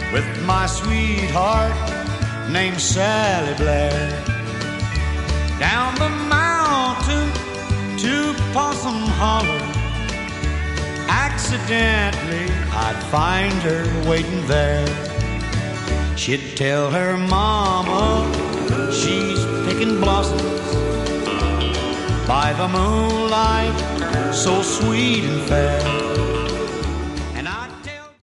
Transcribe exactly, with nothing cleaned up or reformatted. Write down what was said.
with my sweetheart named Sally Blair. Down the mountain to Possum Hollow, accidentally I'd find her waiting there. She'd tell her mama she's picking blossoms by the moonlight, so sweet and fair.